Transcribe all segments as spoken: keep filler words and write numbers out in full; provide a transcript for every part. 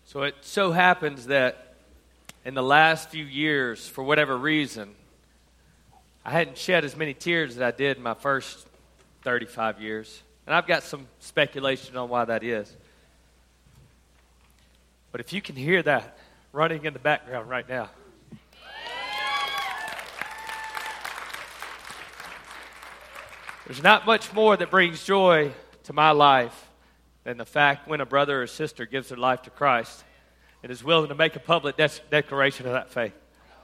So it so happens that in the last few years, for whatever reason, I hadn't shed as many tears as I did in my first thirty-five years. And I've got some speculation on why that is. But if you can hear that running in the background right now, there's not much more that brings joy to my life than the fact when a brother or sister gives their life to Christ and is willing to make a public de- declaration of that faith.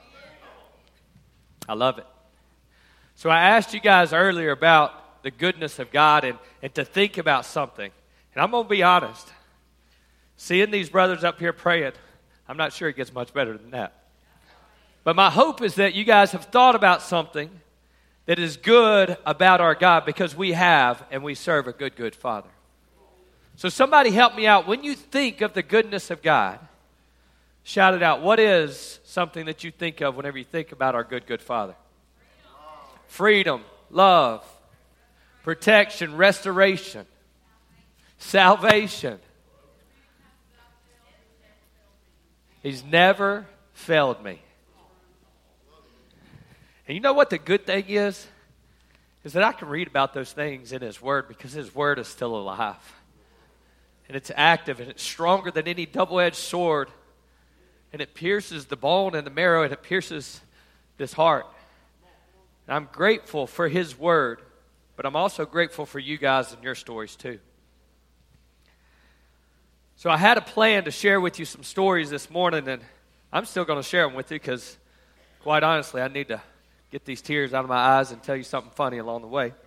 I love it. So I asked you guys earlier about the goodness of God and, and to think about something. And I'm going to be honest. Seeing these brothers up here praying, I'm not sure it gets much better than that. But my hope is that you guys have thought about something that is good about our God, because we have and we serve a good, good Father. So somebody help me out. When you think of the goodness of God, shout it out. What is something that you think of whenever you think about our good, good Father? Freedom, love, protection, restoration, salvation. He's never failed me. And you know what the good thing is? Is that I can read about those things in His Word, because His Word is still alive. And it's active, and it's stronger than any double-edged sword. And it pierces the bone and the marrow, and it pierces this heart. And I'm grateful for His Word, but I'm also grateful for you guys and your stories too. So I had a plan to share with you some stories this morning, and I'm still going to share them with you because, quite honestly, I need to get these tears out of my eyes and tell you something funny along the way.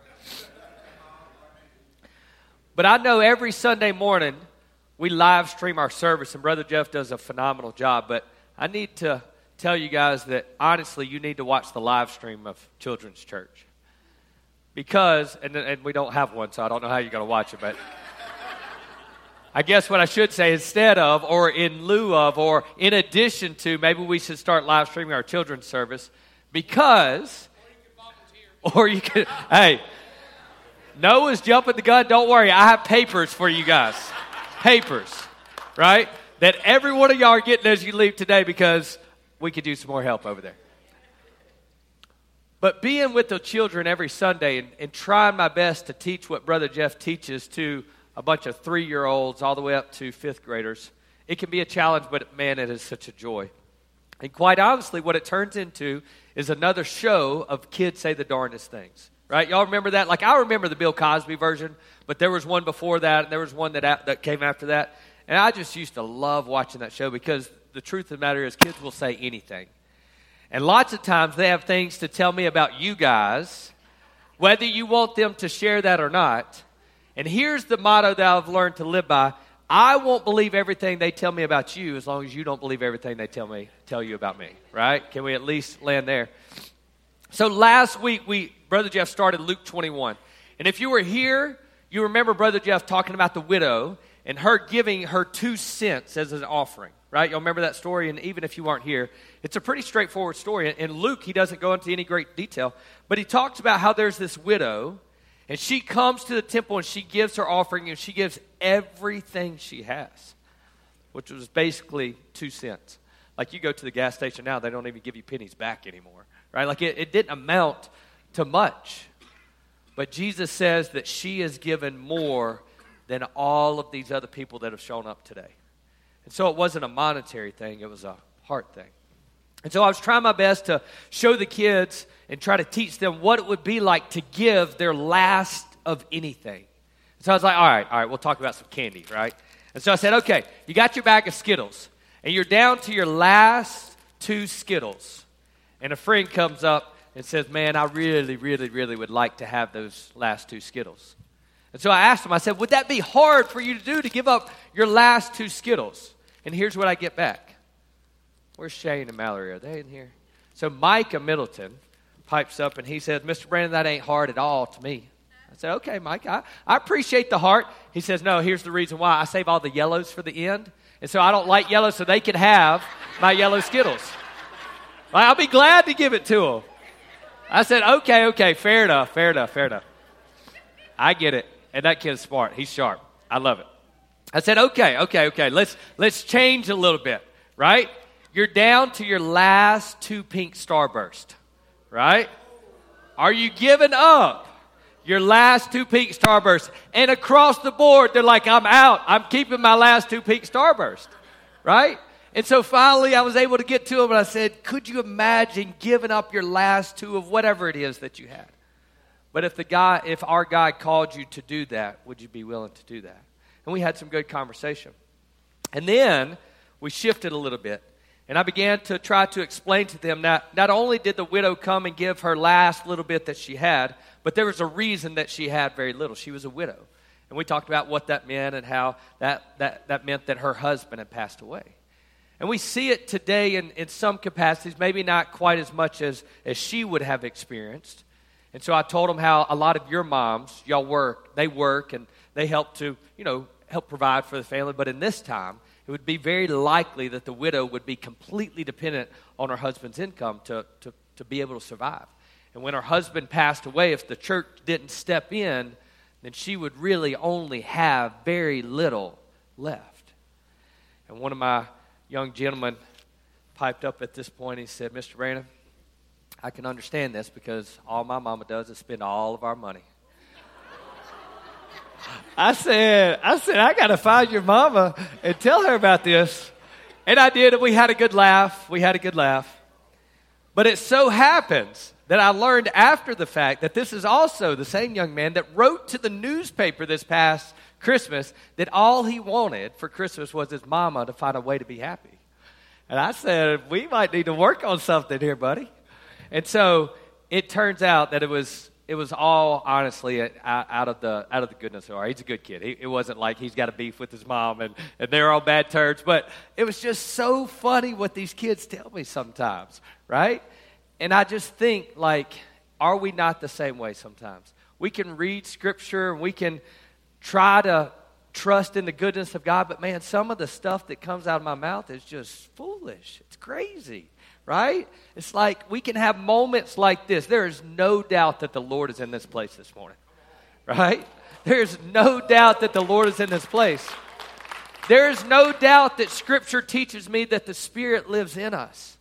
But I know every Sunday morning we live stream our service, and Brother Jeff does a phenomenal job. But I need to tell you guys that, honestly, you need to watch the live stream of Children's Church. Because, and, and we don't have one, so I don't know how you're going to watch it, but I guess what I should say, instead of, or in lieu of, or in addition to, maybe we should start live streaming our children's service, because, or you can, hey, Noah's jumping the gun. Don't worry, I have papers for you guys. Papers, right? That every one of y'all are getting as you leave today, because we could use some more help over there. But being with the children every Sunday and, and trying my best to teach what Brother Jeff teaches to a bunch of three-year-olds all the way up to fifth graders, it can be a challenge, but man, it is such a joy. And quite honestly, what it turns into is another show of kids say the darndest things. Right? Y'all remember that? Like, I remember the Bill Cosby version, but there was one before that, and there was one that that came after that. And I just used to love watching that show, because the truth of the matter is kids will say anything. And lots of times they have things to tell me about you guys, whether you want them to share that or not. And here's the motto that I've learned to live by. I won't believe everything they tell me about you as long as you don't believe everything they tell me tell you about me. Right? Can we at least land there? So last week, we Brother Jeff started Luke twenty-one. And if you were here, you remember Brother Jeff talking about the widow and her giving her two cents as an offering, right? You'll remember that story, and even if you weren't here, it's a pretty straightforward story. In Luke, he doesn't go into any great detail, but he talks about how there's this widow, and she comes to the temple, and she gives her offering, and she gives everything she has, which was basically two cents. Like, you go to the gas station now, they don't even give you pennies back anymore, right? Like, it, it didn't amount to much. But Jesus says that she has given more than all of these other people that have shown up today. And so it wasn't a monetary thing, it was a heart thing. And so I was trying my best to show the kids and try to teach them what it would be like to give their last of anything. So I was like, all right, all right, we'll talk about some candy, right? And so I said, okay, you got your bag of Skittles, and you're down to your last two Skittles. And a friend comes up and says, man, I really, really, really would like to have those last two Skittles. And so I asked him, I said, would that be hard for you to do, to give up your last two Skittles? And here's what I get back. Where's Shane and Mallory? Are they in here? So Micah Middleton pipes up, and he says, Mister Brandon, that ain't hard at all to me. I said, okay, Mike, I, I appreciate the heart. He says, no, here's the reason why. I save all the yellows for the end. And so I don't like yellow, so they can have my yellow Skittles. I'll be glad to give it to them. I said, okay, okay, fair enough, fair enough, fair enough. I get it. And that kid's smart. He's sharp. I love it. I said, okay, okay, okay, let's let's change a little bit, right? You're down to your last two pink starburst, right? Are you giving up your last two pink starbursts? And across the board, they're like, I'm out. I'm keeping my last two pink starbursts, right? And so finally, I was able to get to them, and I said, could you imagine giving up your last two of whatever it is that you had? But if the guy, if our God called you to do that, would you be willing to do that? And we had some good conversation. And then we shifted a little bit. And I began to try to explain to them that not only did the widow come and give her last little bit that she had, but there was a reason that she had very little. She was a widow. And we talked about what that meant and how that, that, that meant that her husband had passed away. And we see it today in, in some capacities, maybe not quite as much as, as she would have experienced. And so I told them how a lot of your moms, y'all work, they work and they help to, you know, help provide for the family. But in this time, it would be very likely that the widow would be completely dependent on her husband's income to, to, to be able to survive. And when her husband passed away, if the church didn't step in, then she would really only have very little left. And one of my young gentlemen piped up at this point. He said, Mister Brandon, I can understand this because all my mama does is spend all of our money. I said, I said, I got to find your mama and tell her about this. And I did, and we had a good laugh. We had a good laugh. But it so happens that I learned after the fact that this is also the same young man that wrote to the newspaper this past Christmas that all he wanted for Christmas was his mama to find a way to be happy. And I said, we might need to work on something here, buddy. And so it turns out that it was it was all honestly out of the out of the goodness of our heart. He's a good kid. He, it wasn't like he's got a beef with his mom and, and they're all bad turds. But it was just so funny what these kids tell me sometimes, right? And I just think, like, are we not the same way sometimes? We can read Scripture and we can try to trust in the goodness of God, but man, some of the stuff that comes out of my mouth is just foolish. It's crazy, right? It's like we can have moments like this. There is no doubt that the Lord is in this place this morning, right? There's no doubt that the Lord is in this place. There is no doubt that Scripture teaches me that the Spirit lives in us.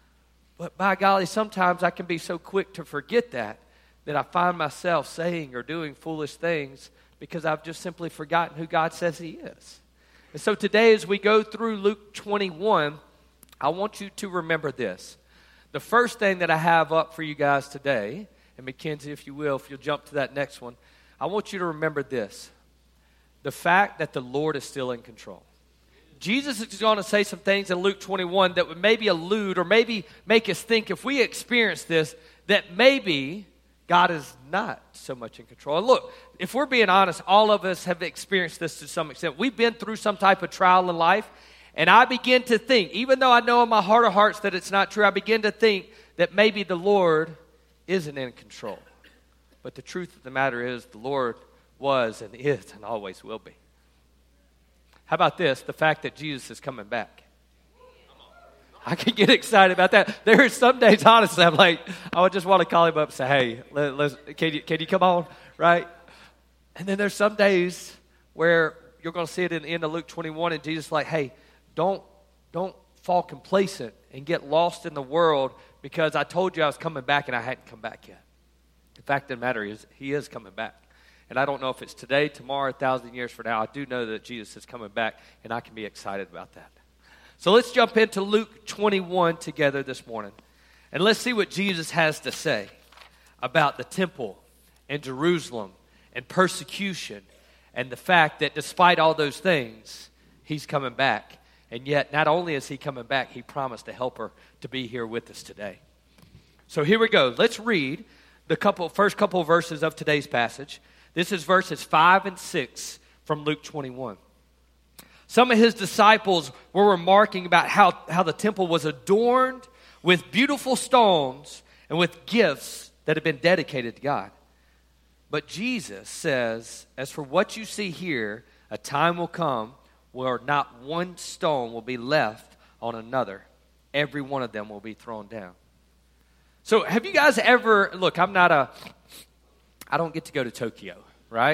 But by golly, sometimes I can be so quick to forget that, that I find myself saying or doing foolish things because I've just simply forgotten who God says He is. And so today as we go through Luke twenty-one, I want you to remember this. The first thing that I have up for you guys today, and Mackenzie, if you will, if you'll jump to that next one, I want you to remember this. The fact that the Lord is still in control. Jesus is going to say some things in Luke twenty-one that would maybe allude or maybe make us think, if we experience this, that maybe God is not so much in control. And look, if we're being honest, all of us have experienced this to some extent. We've been through some type of trial in life, and I begin to think, even though I know in my heart of hearts that it's not true, I begin to think that maybe the Lord isn't in control. But the truth of the matter is the Lord was and is and always will be. How about this? The fact that Jesus is coming back. I can get excited about that. There are some days, honestly, I'm like, I would just want to call him up and say, hey, let, let's, can you, can you come on, right? And then there's some days where you're going to see it in the end of Luke twenty-one, and Jesus is like, hey, don't, don't fall complacent and get lost in the world because I told you I was coming back and I hadn't come back yet. The fact of the matter is, he is coming back. And I don't know if it's today, tomorrow, a thousand years from now. I do know that Jesus is coming back, and I can be excited about that. So let's jump into Luke twenty-one together this morning. And let's see what Jesus has to say about the temple and Jerusalem and persecution and the fact that despite all those things, he's coming back. And yet, not only is he coming back, he promised a helper to be here with us today. So here we go. Let's read the couple, first couple of verses of today's passage. This is verses five and six from Luke twenty-one. Some of his disciples were remarking about how, how the temple was adorned with beautiful stones and with gifts that had been dedicated to God. But Jesus says, as for what you see here, a time will come where not one stone will be left on another. Every one of them will be thrown down. So have you guys ever, look, I'm not a, I don't get to go to Tokyo, right?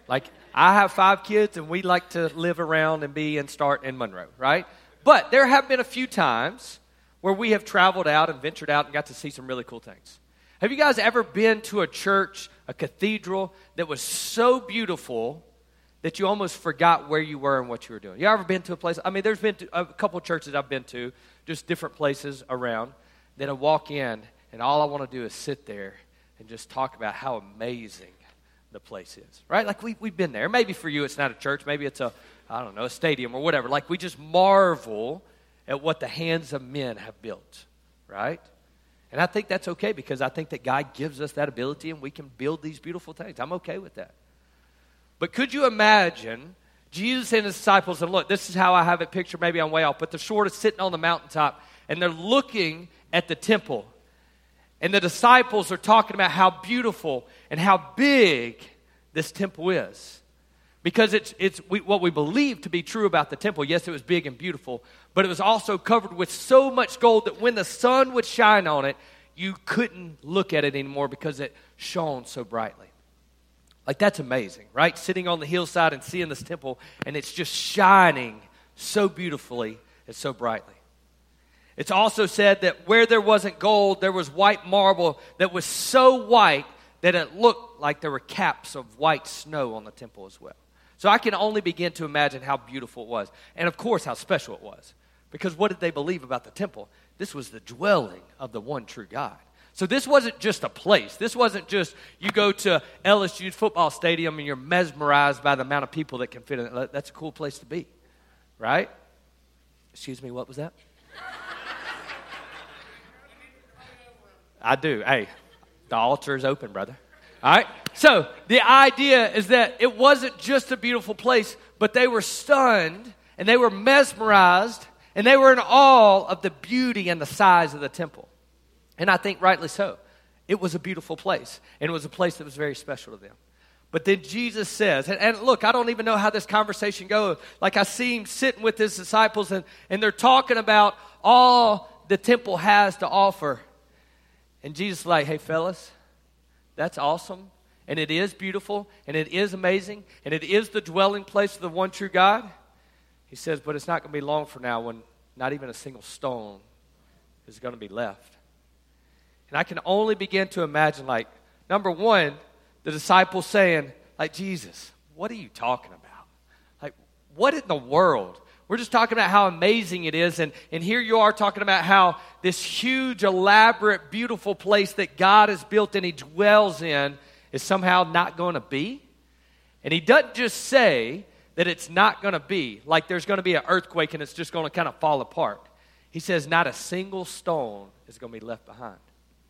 Like, I have five kids, and we like to live around and be and start in Monroe, right? But there have been a few times where we have traveled out and ventured out and got to see some really cool things. Have you guys ever been to a church, a cathedral, that was so beautiful that you almost forgot where you were and what you were doing? You ever been to a place? I mean, there's been to, a couple of churches I've been to, just different places around, that I walk in, and all I want to do is sit there and just talk about how amazing the place is, right? Like, we, we've been there. Maybe for you it's not a church. Maybe it's a, I don't know, a stadium or whatever. Like, we just marvel at what the hands of men have built, right? And I think that's okay, because I think that God gives us that ability and we can build these beautiful things. I'm okay with that. But could you imagine Jesus and his disciples, and look, this is how I have it pictured, maybe I'm way off, but they're sort of sitting on the mountaintop and they're looking at the temple. And the disciples are talking about how beautiful and how big this temple is. Because it's it's we, what we believe to be true about the temple. Yes, it was big and beautiful, but it was also covered with so much gold that when the sun would shine on it, you couldn't look at it anymore because it shone so brightly. Like, that's amazing, right? Sitting on the hillside and seeing this temple, and it's just shining so beautifully and so brightly. It's also said that where there wasn't gold, there was white marble that was so white that it looked like there were caps of white snow on the temple as well. So I can only begin to imagine how beautiful it was. And of course, how special it was. Because what did they believe about the temple? This was the dwelling of the one true God. So this wasn't just a place. This wasn't just you go to L S U's football stadium and you're mesmerized by the amount of people that can fit in it. That's a cool place to be, right? Excuse me, what was that? I do. Hey, the altar is open, brother. All right? So the idea is that it wasn't just a beautiful place, but they were stunned and they were mesmerized and they were in awe of the beauty and the size of the temple. And I think rightly so. It was a beautiful place, and it was a place that was very special to them. But then Jesus says, and, and look, I don't even know how this conversation goes. Like, I see him sitting with his disciples, and, and they're talking about all the temple has to offer. And Jesus is like, hey, fellas, that's awesome, and it is beautiful, and it is amazing, and it is the dwelling place of the one true God. He says, but it's not going to be long from now when not even a single stone is going to be left. And I can only begin to imagine, like, number one, the disciples saying, like, Jesus, what are you talking about? Like, what in the world? We're just talking about how amazing it is, and, and here you are talking about how this huge, elaborate, beautiful place that God has built and he dwells in is somehow not going to be. And he doesn't just say that it's not going to be, like there's going to be an earthquake and it's just going to kind of fall apart. He says not a single stone is going to be left behind.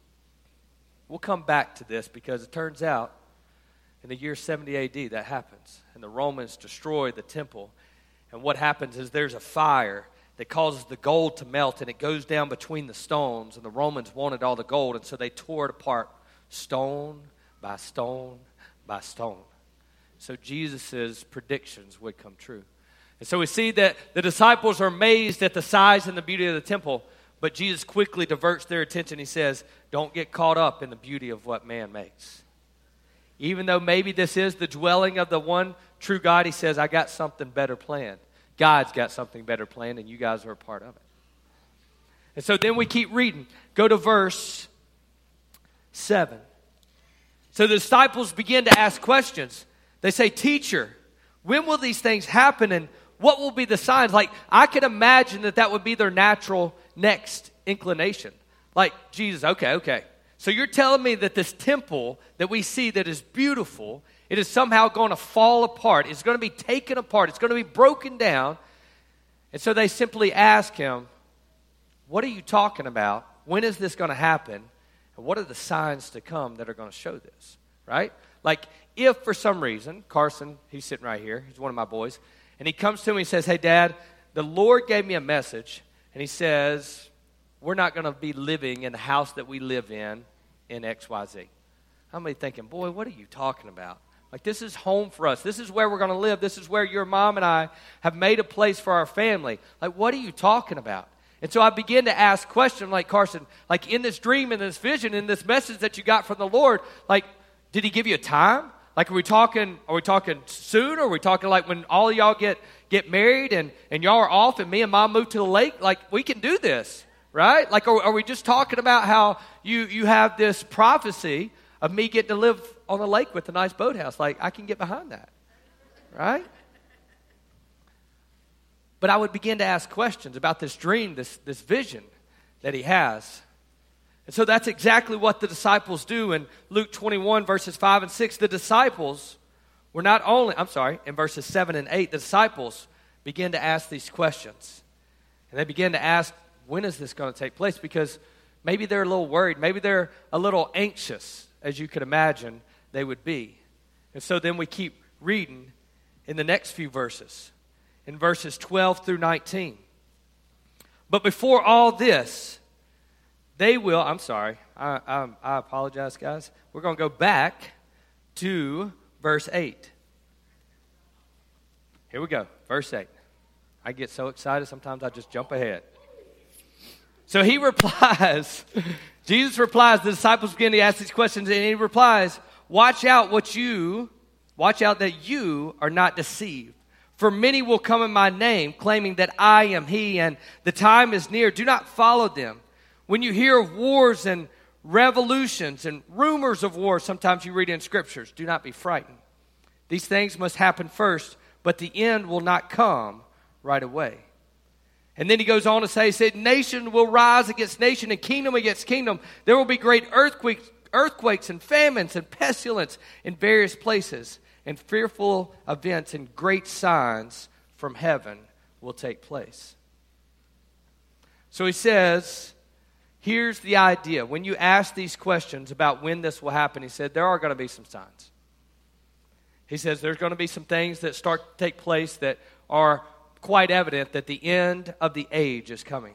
We'll come back to this because it turns out in the year seventy A D that happens. And the Romans destroy the temple. And what happens is there's a fire that causes the gold to melt and it goes down between the stones. And the Romans wanted all the gold, and so they tore it apart stone by stone by stone. So Jesus' predictions would come true. And so we see that the disciples are amazed at the size and the beauty of the temple. But Jesus quickly diverts their attention. He says, don't get caught up in the beauty of what man makes. Even though maybe this is the dwelling of the one true God, he says, I got something better planned. God's got something better planned, and you guys are a part of it. And so then we keep reading. Go to verse seven. So the disciples begin to ask questions. They say, teacher, when will these things happen, and what will be the signs? Like, I can imagine that that would be their natural next inclination. Like, Jesus, okay, okay. So you're telling me that this temple that we see that is beautiful, it is somehow going to fall apart. It's going to be taken apart. It's going to be broken down. And so they simply ask him, what are you talking about? When is this going to happen? And what are the signs to come that are going to show this? Right? Like, if for some reason, Carson, he's sitting right here. He's one of my boys. And he comes to me and says, hey, Dad, the Lord gave me a message. And he says, we're not going to be living in the house that we live in in X Y Z. I'm thinking, boy, what are you talking about? Like, this is home for us. This is where we're going to live. This is where your mom and I have made a place for our family. Like, what are you talking about? And so I begin to ask questions like, Carson, like in this dream, in this vision, in this message that you got from the Lord, like, did he give you a time? Like, are we talking, are we talking soon? Or are we talking like when all of y'all get, get married and, and y'all are off and me and mom move to the lake? Like, we can do this, right? Like, are, are we just talking about how you, you have this prophecy of me getting to live on the lake with a nice boathouse? Like, I can get behind that, right? But I would begin to ask questions about this dream, this, this vision that he has. And so that's exactly what the disciples do in Luke twenty-one, verses five and six. The disciples were not only, I'm sorry, in verses seven and eight, the disciples begin to ask these questions. And they begin to ask, when is this going to take place? Because maybe they're a little worried. Maybe they're a little anxious, as you could imagine they would be. And so then we keep reading in the next few verses, in verses twelve through nineteen. But before all this, they will, I'm sorry, I, I, I apologize, guys. We're going to go back to verse eight. Here we go, verse eight. I get so excited, sometimes I just jump ahead. So he replies, Jesus replies, the disciples begin to ask these questions, and he replies, watch out what you, watch out that you are not deceived. For many will come in my name, claiming that I am he, and the time is near. Do not follow them. When you hear of wars and revolutions and rumors of wars, sometimes you read in scriptures, do not be frightened. These things must happen first, but the end will not come right away. And then he goes on to say, he said, nation will rise against nation and kingdom against kingdom. There will be great earthquakes, earthquakes and famines and pestilence in various places, and fearful events and great signs from heaven will take place. So he says, here's the idea. When you ask these questions about when this will happen, he said, there are going to be some signs. He says there's going to be some things that start to take place that are quite evident that the end of the age is coming.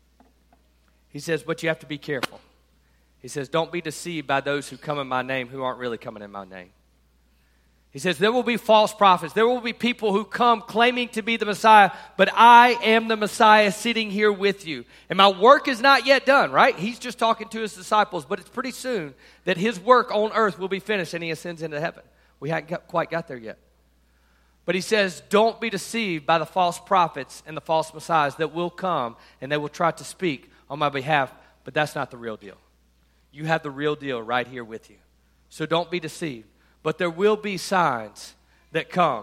He says, but you have to be careful. He says, don't be deceived by those who come in my name who aren't really coming in my name. He says, there will be false prophets. There will be people who come claiming to be the Messiah, but I am the Messiah sitting here with you. And my work is not yet done, right? He's just talking to his disciples, but it's pretty soon that his work on earth will be finished and he ascends into heaven. We haven't got, quite got there yet. But he says, don't be deceived by the false prophets and the false messiahs that will come and they will try to speak on my behalf, but that's not the real deal. You have the real deal right here with you. So don't be deceived. But there will be signs that come.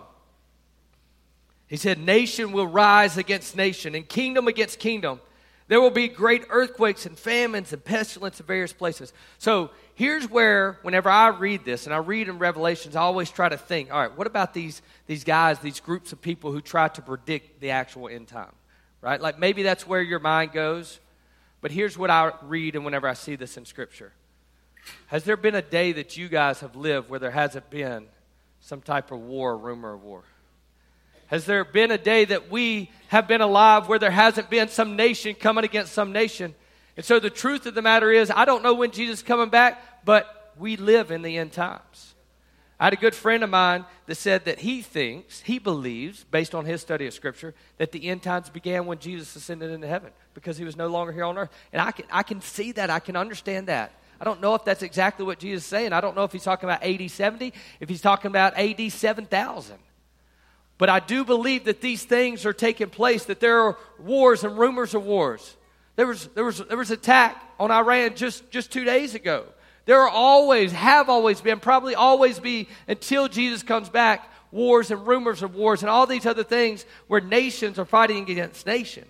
He said, nation will rise against nation and kingdom against kingdom. There will be great earthquakes and famines and pestilence in various places. So here's where, whenever I read this, and I read in Revelations, I always try to think, all right, what about these, these guys, these groups of people who try to predict the actual end time, right? Like maybe that's where your mind goes. But here's what I read and whenever I see this in Scripture. Has there been a day that you guys have lived where there hasn't been some type of war or rumor of war? Has there been a day that we have been alive where there hasn't been some nation coming against some nation? And so the truth of the matter is, I don't know when Jesus is coming back, but we live in the end times. I had a good friend of mine that said that he thinks, he believes, based on his study of Scripture, that the end times began when Jesus ascended into heaven because he was no longer here on earth. And I can, I can see that. I can understand that. I don't know if that's exactly what Jesus is saying. I don't know if he's talking about A D seventy, if he's talking about A D seven thousand. But I do believe that these things are taking place, that there are wars and rumors of wars. There was there was there was an attack on Iran just, just two days ago. There are always, have always been, probably always be until Jesus comes back, wars and rumors of wars and all these other things where nations are fighting against nations.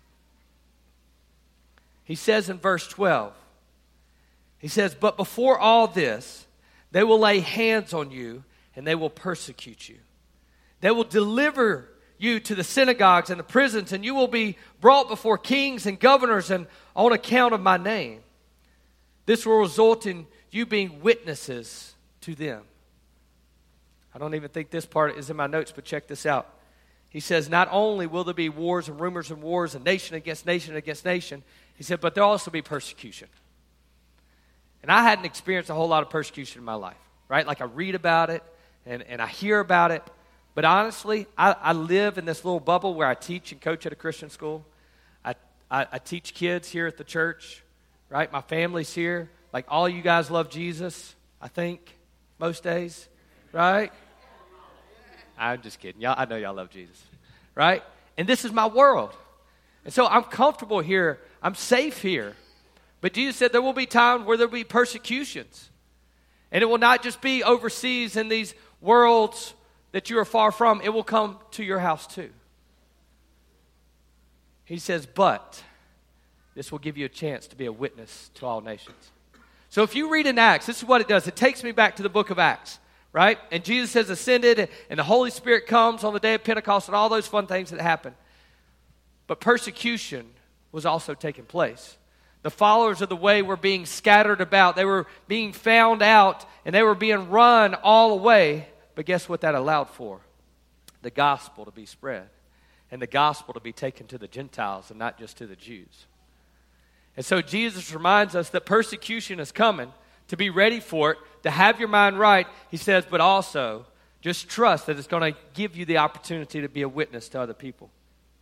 He says in verse twelve, he says, but before all this, they will lay hands on you and they will persecute you. They will deliver you to the synagogues and the prisons, and you will be brought before kings and governors and on account of my name. This will result in you being witnesses to them. I don't even think this part is in my notes, but check this out. He says, not only will there be wars and rumors and wars and nation against nation against nation, he said, but there'll also be persecution. And I hadn't experienced a whole lot of persecution in my life, right? Like I read about it and, and I hear about it. But honestly, I, I live in this little bubble where I teach and coach at a Christian school. I, I, I teach kids here at the church, right? My family's here. Like all you guys love Jesus, I think, most days. right? I'm just kidding. Y'all, I know y'all love Jesus, right? And this is my world. And so I'm comfortable here. I'm safe here. But Jesus said there will be times where there will be persecutions. And it will not just be overseas in these worlds that you are far from. It will come to your house too. He says, but this will give you a chance to be a witness to all nations. So if you read in Acts, this is what it does. It takes me back to the book of Acts, right? And Jesus has ascended, and the Holy Spirit comes on the day of Pentecost, and all those fun things that happen. But persecution was also taking place. The followers of the way were being scattered about. They were being found out, and they were being run all away. But guess what that allowed for? The gospel to be spread, and the gospel to be taken to the Gentiles and not just to the Jews. And so Jesus reminds us that persecution is coming, to be ready for it, to have your mind right. He says, but also just trust that it's going to give you the opportunity to be a witness to other people.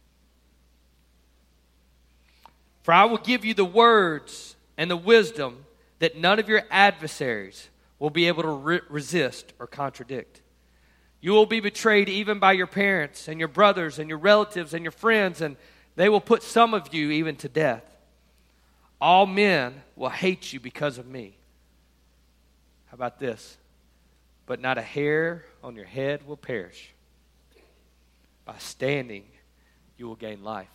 For I will give you the words and the wisdom that none of your adversaries will be able to re- resist or contradict. You will be betrayed even by your parents and your brothers and your relatives and your friends, and they will put some of you even to death. All men will hate you because of me. How about this? But not a hair on your head will perish. By standing, you will gain life.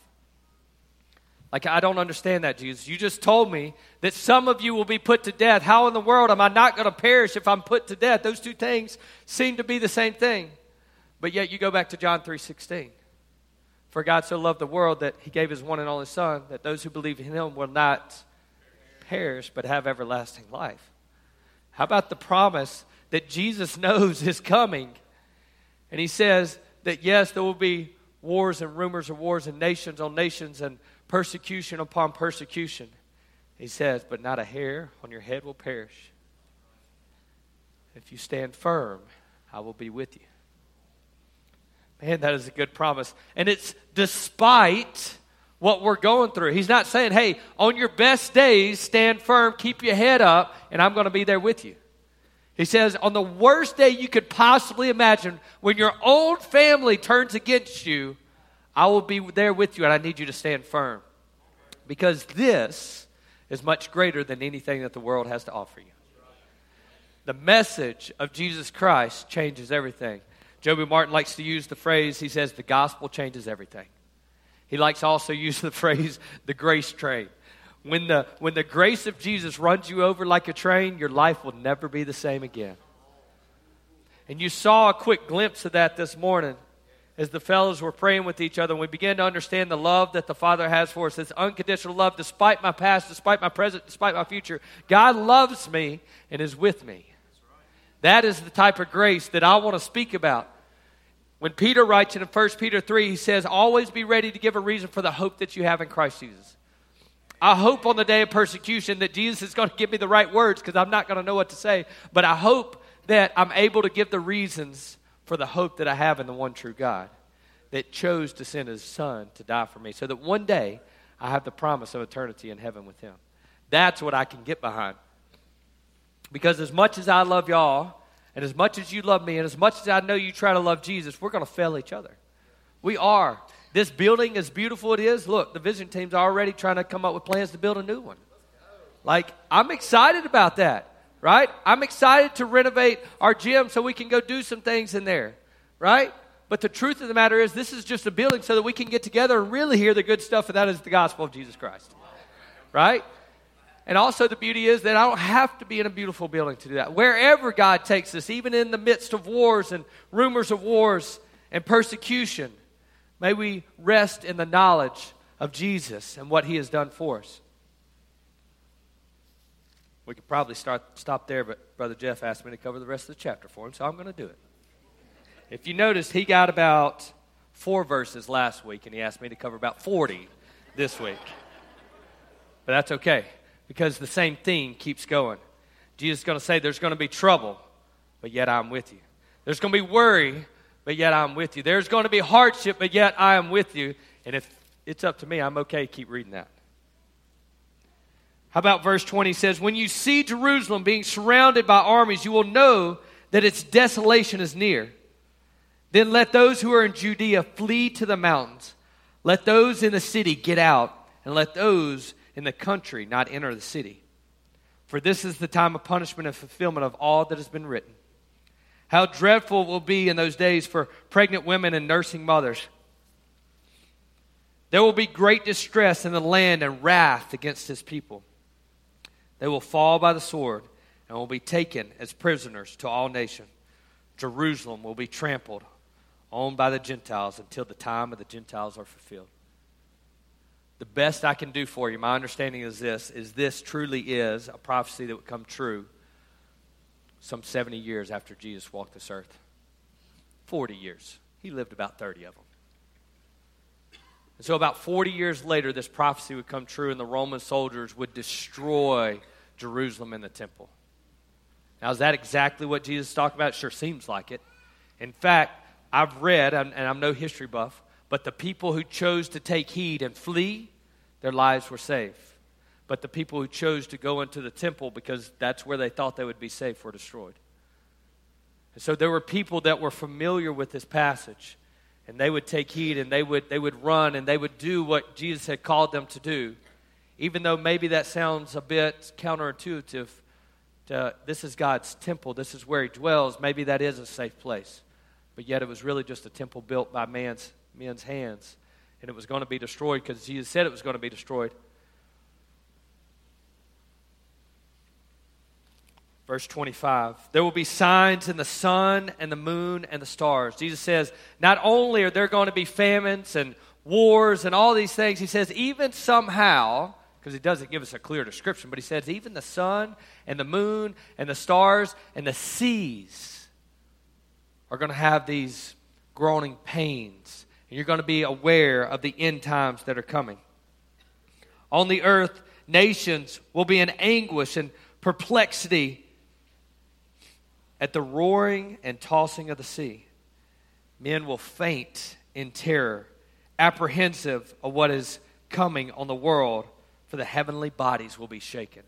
Like, I don't understand that, Jesus. You just told me that some of you will be put to death. How in the world am I not going to perish if I'm put to death? Those two things seem to be the same thing. But yet you go back to John three sixteen. For God so loved the world that he gave his one and only Son, that those who believe in him will not perish but have everlasting life. How about the promise that Jesus knows is coming? And he says that yes, there will be wars and rumors of wars and nations on nations and persecution upon persecution. He says, but not a hair on your head will perish. If you stand firm, I will be with you. Man, that is a good promise. And it's despite what we're going through. He's not saying, hey, on your best days, stand firm, keep your head up, and I'm going to be there with you. He says, on the worst day you could possibly imagine, when your own family turns against you, I will be there with you, and I need you to stand firm. Because this is much greater than anything that the world has to offer you. The message of Jesus Christ changes everything. Joby Martin likes to use the phrase, he says, the gospel changes everything. He likes to also use the phrase, the grace train. When the, when the grace of Jesus runs you over like a train, your life will never be the same again. And you saw a quick glimpse of that this morning as the fellows were praying with each other, and we began to understand the love that the Father has for us, this unconditional love, despite my past, despite my present, despite my future. God loves me and is with me. That is the type of grace that I want to speak about. When Peter writes in First Peter three, he says, always be ready to give a reason for the hope that you have in Christ Jesus. I hope on the day of persecution that Jesus is going to give me the right words, because I'm not going to know what to say, but I hope that I'm able to give the reasons for the hope that I have in the one true God that chose to send his Son to die for me, so that one day I have the promise of eternity in heaven with him. That's what I can get behind. Because as much as I love y'all, and as much as you love me, and as much as I know you try to love Jesus, we're going to fail each other. We are. This building, as beautiful it is, look, the vision team's already trying to come up with plans to build a new one. Like, I'm excited about that. Right? I'm excited to renovate our gym so we can go do some things in there. Right? But the truth of the matter is, this is just a building so that we can get together and really hear the good stuff, and that is the gospel of Jesus Christ. Right? And also the beauty is that I don't have to be in a beautiful building to do that. Wherever God takes us, even in the midst of wars and rumors of wars and persecution, may we rest in the knowledge of Jesus and what he has done for us. We could probably start stop there, but Brother Jeff asked me to cover the rest of the chapter for him, so I'm going to do it. If you notice, he got about four verses last week, and he asked me to cover about forty this week. But that's okay, because the same theme keeps going. Jesus is going to say there's going to be trouble, but yet I'm with you. There's going to be worry, but yet I'm with you. There's going to be hardship, but yet I am with you. And if it's up to me, I'm okay. Keep reading that. How about verse twenty says, when you see Jerusalem being surrounded by armies, you will know that its desolation is near. Then let those who are in Judea flee to the mountains. Let those in the city get out, and let those in the country not enter the city. For this is the time of punishment and fulfillment of all that has been written. How dreadful it will be in those days for pregnant women and nursing mothers. There will be great distress in the land and wrath against his people. They will fall by the sword and will be taken as prisoners to all nations. Jerusalem will be trampled on by the Gentiles until the time of the Gentiles are fulfilled. The best I can do for you, my understanding is this, is this truly is a prophecy that would come true some seventy years after Jesus walked this earth. forty years. He lived about thirty of them. And so about forty years later, this prophecy would come true and the Roman soldiers would destroy Jerusalem and the temple. Now, is that exactly what Jesus is talking about? It sure seems like it. In fact, I've read, and I'm no history buff, but the people who chose to take heed and flee, their lives were safe. But the people who chose to go into the temple because that's where they thought they would be safe were destroyed. And so there were people that were familiar with this passage, and they would take heed and they would they would run and they would do what Jesus had called them to do, even though maybe that sounds a bit counterintuitive. To, this is God's temple. This is where he dwells. Maybe that is a safe place. But yet it was really just a temple built by man's, men's hands. And it was going to be destroyed because Jesus said it was going to be destroyed. Verse twenty-five, there will be signs in the sun and the moon and the stars. Jesus says, not only are there going to be famines and wars and all these things, he says even somehow, because he doesn't give us a clear description, but he says even the sun and the moon and the stars and the seas are going to have these groaning pains. And you're going to be aware of the end times that are coming. On the earth, nations will be in anguish and perplexity at the roaring and tossing of the sea. Men will faint in terror, apprehensive of what is coming on the world, for the heavenly bodies will be shaken.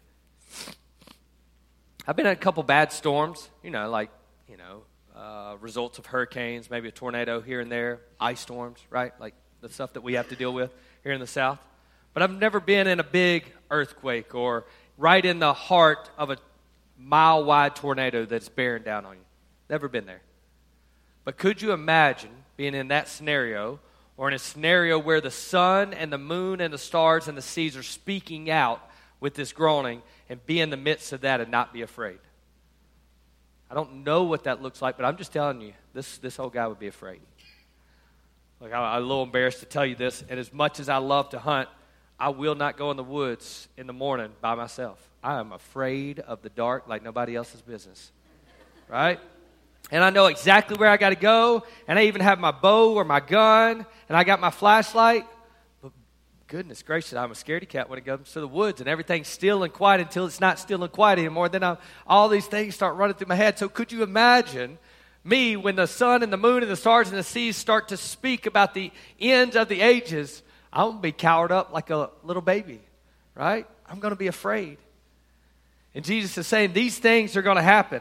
I've been in a couple bad storms, you know, like, you know, uh, results of hurricanes, maybe a tornado here and there, ice storms, right? Like the stuff that we have to deal with here in the South. But I've never been in a big earthquake or right in the heart of a mile-wide tornado that's bearing down on you. Never been there. But could you imagine being in that scenario, or in a scenario where the sun and the moon and the stars and the seas are speaking out with this groaning, and be in the midst of that and not be afraid? I don't know what that looks like, but I'm just telling you, this, this old guy would be afraid. Like, I, I'm a little embarrassed to tell you this, and as much as I love to hunt, I will not go in the woods in the morning by myself. I am afraid of the dark like nobody else's business, right? And I know exactly where I got to go, and I even have my bow or my gun, and I got my flashlight. But goodness gracious, I'm a scaredy cat when it comes to the woods, and everything's still and quiet until it's not still and quiet anymore. Then I'm, all these things start running through my head. So could you imagine me when the sun and the moon and the stars and the seas start to speak about the ends of the ages? I'm going to be cowered up like a little baby, right? I'm going to be afraid. And Jesus is saying these things are going to happen.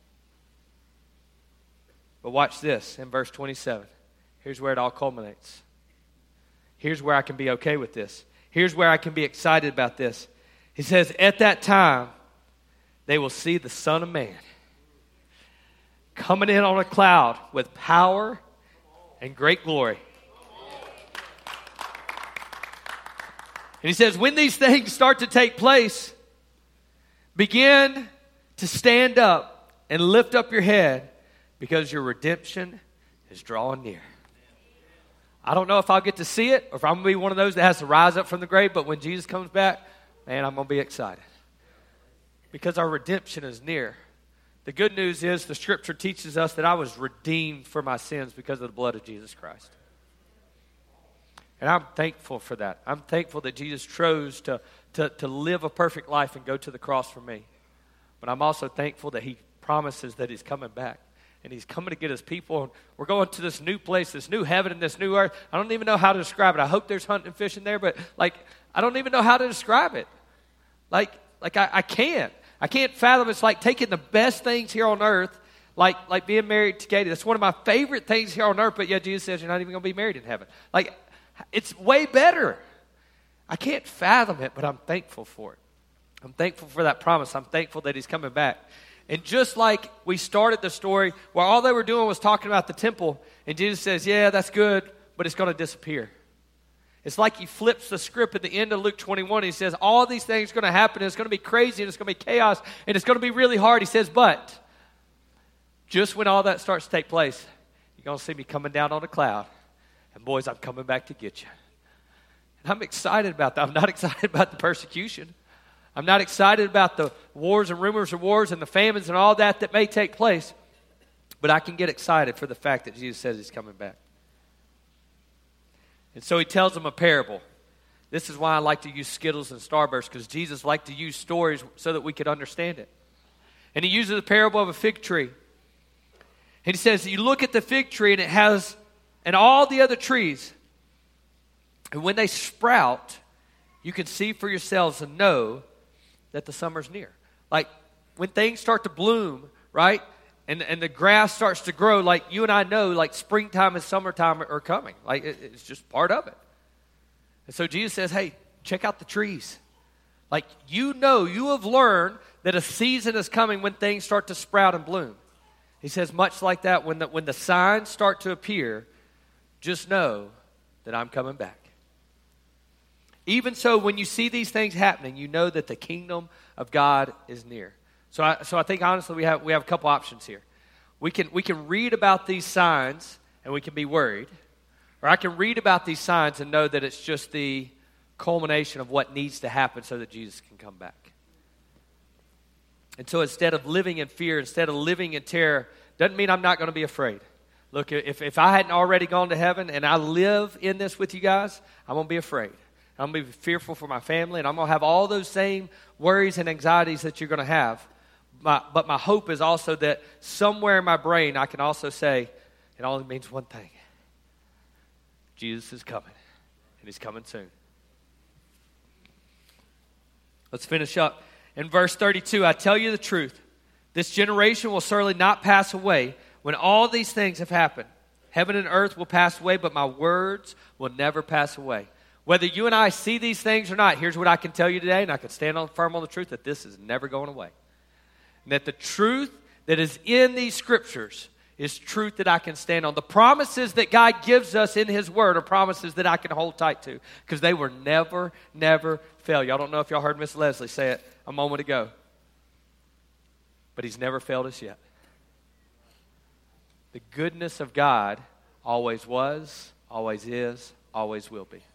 But watch this in verse twenty-seven. Here's where it all culminates. Here's where I can be okay with this. Here's where I can be excited about this. He says, at that time, they will see the Son of Man coming in on a cloud with power and great glory. And he says, when these things start to take place, begin to stand up and lift up your head, because your redemption is drawing near. I don't know if I'll get to see it or if I'm going to be one of those that has to rise up from the grave, but when Jesus comes back, man, I'm going to be excited. Because our redemption is near. The good news is the Scripture teaches us that I was redeemed for my sins because of the blood of Jesus Christ. And I'm thankful for that. I'm thankful that Jesus chose to, to, to live a perfect life and go to the cross for me. But I'm also thankful that he promises that he's coming back. And he's coming to get his people. And we're going to this new place, this new heaven and this new earth. I don't even know how to describe it. I hope there's hunting and fishing there, but like, I don't even know how to describe it. Like, like I, I can't. I can't fathom. It's like taking the best things here on earth, Like, like being married to Katie. That's one of my favorite things here on earth, but yet Jesus says you're not even going to be married in heaven. Like, it's way better. I can't fathom it, but I'm thankful for it. I'm thankful for that promise. I'm thankful that he's coming back. And just like we started the story where all they were doing was talking about the temple, and Jesus says, yeah, that's good, but it's going to disappear. It's like he flips the script at the end of Luke twenty-one. He says, all these things are going to happen, and it's going to be crazy, and it's going to be chaos, and it's going to be really hard. He says, but just when all that starts to take place, you're going to see me coming down on a cloud. And boys, I'm coming back to get you. And I'm excited about that. I'm not excited about the persecution. I'm not excited about the wars and rumors of wars and the famines and all that that may take place. But I can get excited for the fact that Jesus says he's coming back. And so he tells them a parable. This is why I like to use Skittles and Starburst, because Jesus liked to use stories so that we could understand it. And he uses the parable of a fig tree. And he says, you look at the fig tree and it has, and all the other trees, and when they sprout, you can see for yourselves and know that the summer's near. Like when things start to bloom, right? And and the grass starts to grow, like you and I know, like springtime and summertime are coming. Like it, it's just part of it. And so Jesus says, hey, check out the trees. Like you know, you have learned that a season is coming when things start to sprout and bloom. He says, much like that, when the, when the signs start to appear, just know that I'm coming back. Even so, when you see these things happening, you know that the kingdom of God is near. So I, so I think, honestly, we have we have a couple options here. We can, we can read about these signs, and we can be worried. Or I can read about these signs and know that it's just the culmination of what needs to happen so that Jesus can come back. And so instead of living in fear, instead of living in terror, doesn't mean I'm not going to be afraid. Look, if, if I hadn't already gone to heaven and I live in this with you guys, I'm going to be afraid. I'm going to be fearful for my family, and I'm going to have all those same worries and anxieties that you're going to have. My, but my hope is also that somewhere in my brain I can also say, it only means one thing. Jesus is coming, and he's coming soon. Let's finish up. In verse thirty-two, I tell you the truth, this generation will certainly not pass away when all these things have happened. Heaven and earth will pass away, but my words will never pass away. Whether you and I see these things or not, here's what I can tell you today, and I can stand on, firm on the truth, that this is never going away. And that the truth that is in these scriptures is truth that I can stand on. The promises that God gives us in his word are promises that I can hold tight to, because they will never, never fail. Y'all don't know if y'all heard Miss Leslie say it a moment ago, but he's never failed us yet. The goodness of God always was, always is, always will be.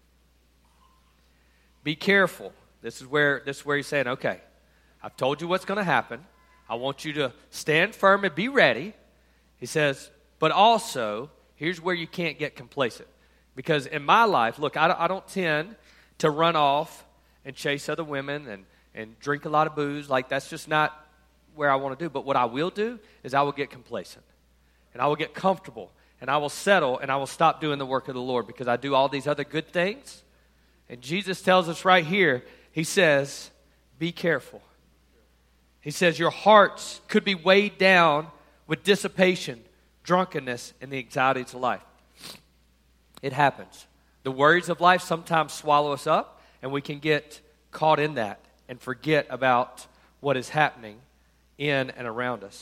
Be careful. This is where this is where he's saying, okay, I've told you what's going to happen. I want you to stand firm and be ready. He says, but also, here's where you can't get complacent. Because in my life, look, I don't, I don't tend to run off and chase other women and, and drink a lot of booze. Like, that's just not where I want to do. But what I will do is I will get complacent. And I will get comfortable. And I will settle, and I will stop doing the work of the Lord because I do all these other good things. And Jesus tells us right here, he says, be careful. He says your hearts could be weighed down with dissipation, drunkenness, and the anxieties of life. It happens. The worries of life sometimes swallow us up, and we can get caught in that and forget about what is happening in and around us.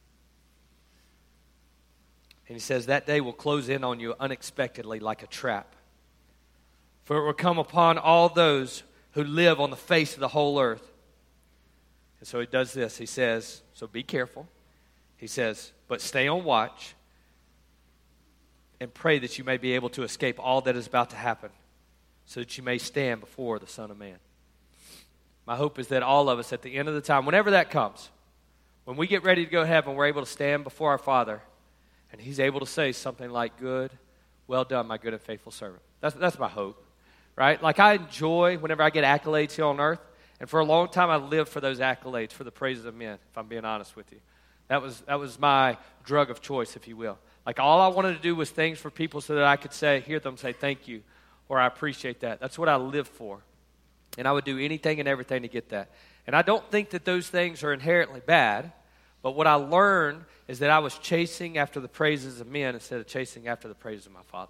And he says that day will close in on you unexpectedly like a trap. For it will come upon all those who live on the face of the whole earth. And so he does this. He says, so be careful. He says, but stay on watch and pray that you may be able to escape all that is about to happen so that you may stand before the Son of Man. My hope is that all of us at the end of the time, whenever that comes, when we get ready to go to heaven, we're able to stand before our Father and he's able to say something like, good, well done, my good and faithful servant. That's, that's my hope. Right? Like I enjoy whenever I get accolades here on earth. And for a long time, I lived for those accolades, for the praises of men, if I'm being honest with you. That was that was my drug of choice, if you will. Like all I wanted to do was things for people so that I could say, hear them say thank you, or I appreciate that. That's what I lived for. And I would do anything and everything to get that. And I don't think that those things are inherently bad, But what I learned is that I was chasing after the praises of men instead of chasing after the praises of my Father.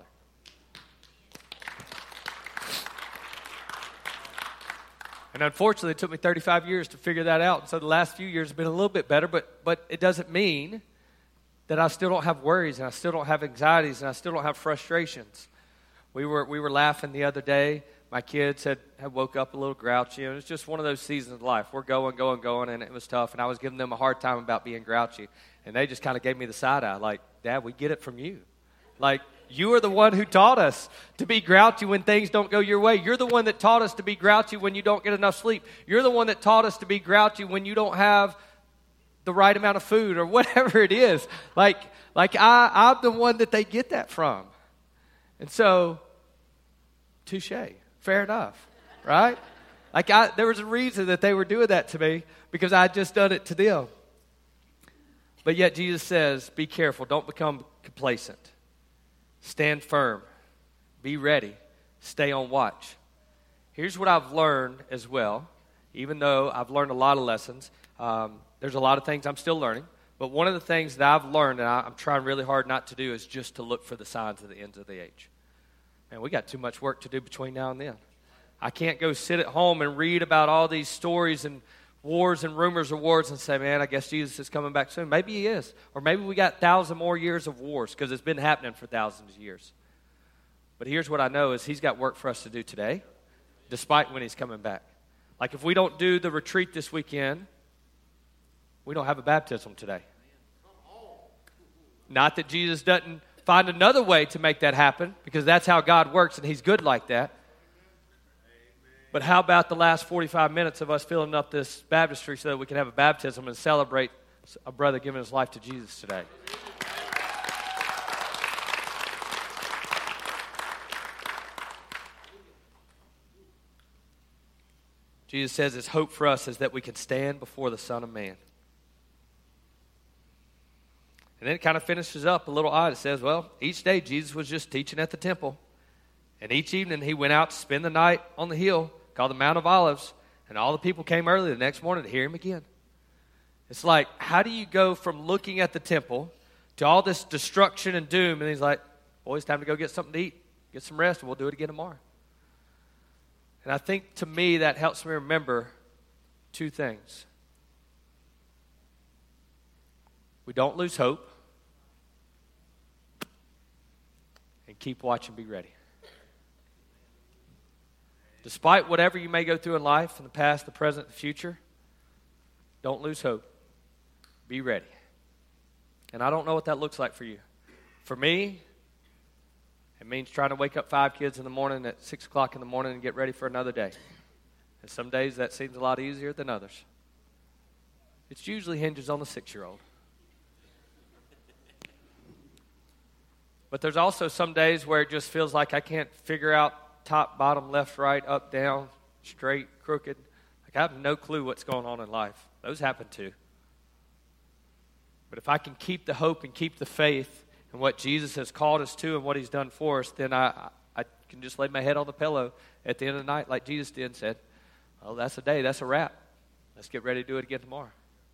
And unfortunately, it took me thirty-five years to figure that out. So the last few years have been a little bit better, but but it doesn't mean that I still don't have worries and I still don't have anxieties and I still don't have frustrations. We were we were laughing the other day. My kids had, had woke up a little grouchy. And it was just one of those seasons of life. We're going, going, going, and it was tough. And I was giving them a hard time about being grouchy. And they just kind of gave me the side eye, like, Dad, we get it from you. Like, you are the one who taught us to be grouchy when things don't go your way. You're the one that taught us to be grouchy when you don't get enough sleep. You're the one that taught us to be grouchy when you don't have the right amount of food or whatever it is. Like, like I, I'm the one that they get that from. And so, touche. Fair enough, right? Like I, there was a reason that they were doing that to me because I had just done it to them. But yet Jesus says, be careful. Don't become complacent. Stand firm. Be ready. Stay on watch. Here's what I've learned as well. Even though I've learned a lot of lessons, um, there's a lot of things I'm still learning. But one of the things that I've learned, and I, I'm trying really hard not to do, is just to look for the signs of the ends of the age. Man, we got too much work to do between now and then. I can't go sit at home and read about all these stories and wars and rumors of wars and say, man, I guess Jesus is coming back soon. Maybe he is. Or maybe we got a thousand more years of wars because it's been happening for thousands of years. But here's what I know is he's got work for us to do today, despite when he's coming back. Like if we don't do the retreat this weekend, we don't have a baptism today. Not that Jesus doesn't find another way to make that happen, because that's how God works, and he's good like that. But how about the last forty-five minutes of us filling up this baptistry so that we can have a baptism and celebrate a brother giving his life to Jesus today? Jesus says his hope for us is that we can stand before the Son of Man. And then it kind of finishes up a little odd. It says, well, each day Jesus was just teaching at the temple. And each evening he went out to spend the night on the hill called the Mount of Olives. And all the people came early the next morning to hear him again. It's like, how do you go from looking at the temple to all this destruction and doom? And he's like, boy, it's time to go get something to eat. Get some rest, and we'll do it again tomorrow. And I think to me that helps me remember two things. We don't lose hope. And keep watch and be ready. Despite whatever you may go through in life, in the past, the present, the future, don't lose hope. Be ready. And I don't know what that looks like for you. For me, it means trying to wake up five kids in the morning at six o'clock in the morning and get ready for another day. And some days that seems a lot easier than others. It usually hinges on the six-year-old. But there's also some days where it just feels like I can't figure out top, bottom, left, right, up, down, straight, crooked. Like I have no clue what's going on in life. Those happen too. But if I can keep the hope and keep the faith in what Jesus has called us to and what he's done for us, then I, I can just lay my head on the pillow at the end of the night like Jesus did and said, oh, that's a day, that's a wrap. Let's get ready to do it again tomorrow.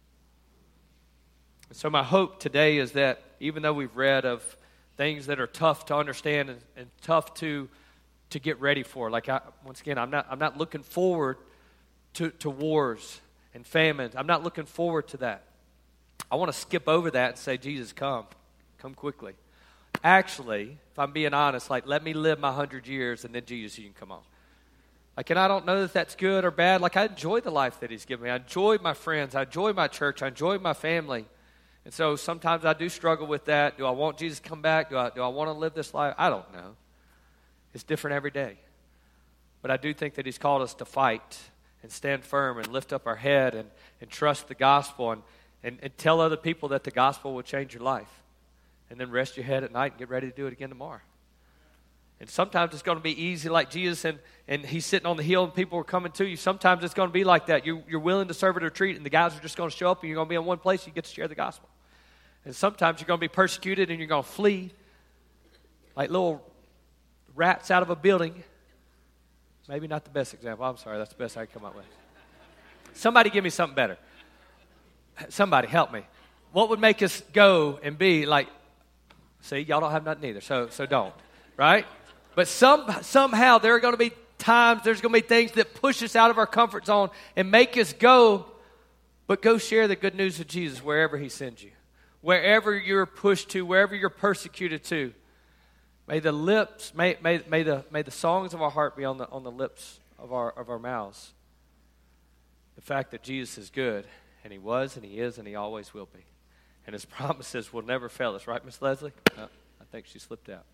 And so my hope today is that even though we've read of things that are tough to understand and, and tough to to get ready for. Like I, once again, I'm not I'm not looking forward to, to wars and famines. I'm not looking forward to that. I want to skip over that and say, Jesus, come. Come quickly. Actually, if I'm being honest, like let me live my hundred years and then Jesus, you can come on. Like, and I don't know that that's good or bad. Like I enjoy the life that he's given me. I enjoy my friends. I enjoy my church. I enjoy my family. And so sometimes I do struggle with that. Do I want Jesus to come back? Do I, do I want to live this life? I don't know. It's different every day. But I do think that he's called us to fight and stand firm and lift up our head and, and trust the gospel and, and, and tell other people that the gospel will change your life. And then rest your head at night and get ready to do it again tomorrow. And sometimes it's going to be easy like Jesus and, and he's sitting on the hill and people are coming to you. Sometimes it's going to be like that. You, you're willing to serve at a retreat and the guys are just going to show up and you're going to be in one place and you get to share the gospel. And sometimes you're going to be persecuted and you're going to flee like little rats out of a building. Maybe not the best example. I'm sorry. That's the best I can come up with. Somebody give me something better. Somebody help me. what would make us go and be like, see, y'all don't have nothing either, so so don't, right? But some somehow there are going to be times, there's going to be things that push us out of our comfort zone and make us go, but go share the good news of Jesus wherever he sends you. Wherever you're pushed to, wherever you're persecuted to. May the lips, may, may, may, the, may the songs of our heart be on the, on the lips of our, of our mouths. The fact that Jesus is good, and he was, and he is, and he always will be. And his promises will never fail us. Right, Miss Leslie? No, I think she slipped out.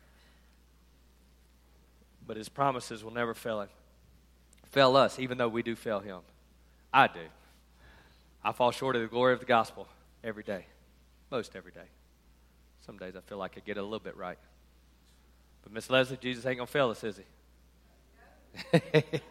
But his promises will never fail him. Fail us, even though we do fail him. I do. I fall short of the glory of the gospel every day. Most every day. Some days I feel like I get it a little bit right. But Miss Leslie, Jesus ain't going to fail us, is he?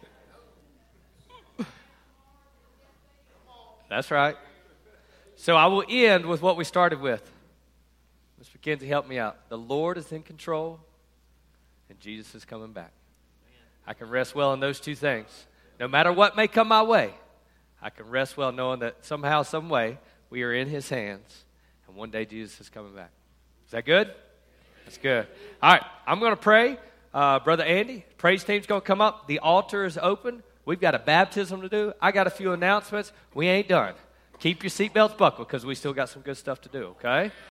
That's right. So I will end with what we started with. Miss McKenzie, help me out. The Lord is in control, and Jesus is coming back. I can rest well in those two things. No matter what may come my way, I can rest well knowing that somehow, some way, we are in his hands, and one day Jesus is coming back. Is that good? That's good. All right, I'm going to pray. Uh, Brother Andy, praise team's going to come up. The altar is open. We've got a baptism to do. I got a few announcements. We ain't done. Keep your seatbelts buckled because we still got some good stuff to do, okay?